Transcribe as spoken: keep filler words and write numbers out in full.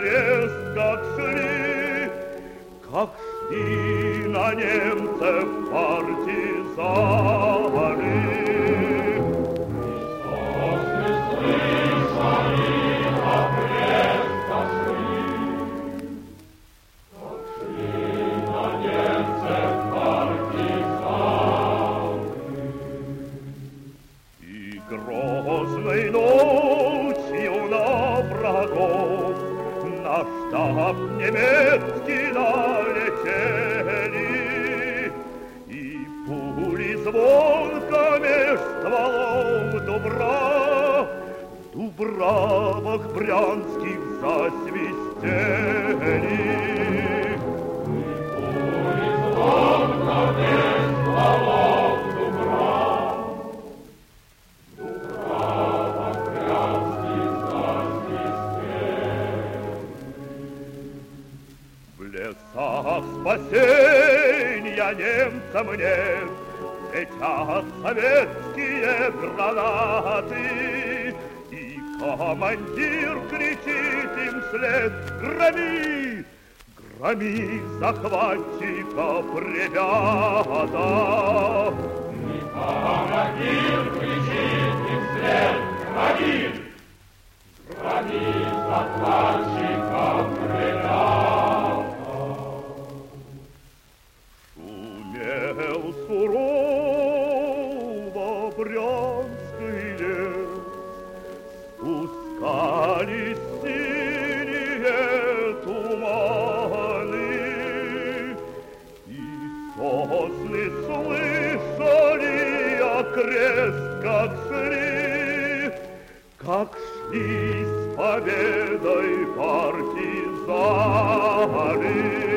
крест, как шли, как шли на немцев партизаны. Грозной ночью на врагов на штаб немецкий налетели, и пули звонко меж стволов дубра в дубравах брянских засвистели. И пули звонко меж стволов дубра в лесах спасенья немцам нет, летят советские гранаты, и командир кричит им вслед: громи, громи захватчиков, ребята. И командир кричит им вслед: громи, громи захватчиков, ребята. Шумел сурово брянский лес, спускались синие туманы, и сосны слышали окрест, как шли, как шли с победой партизаны.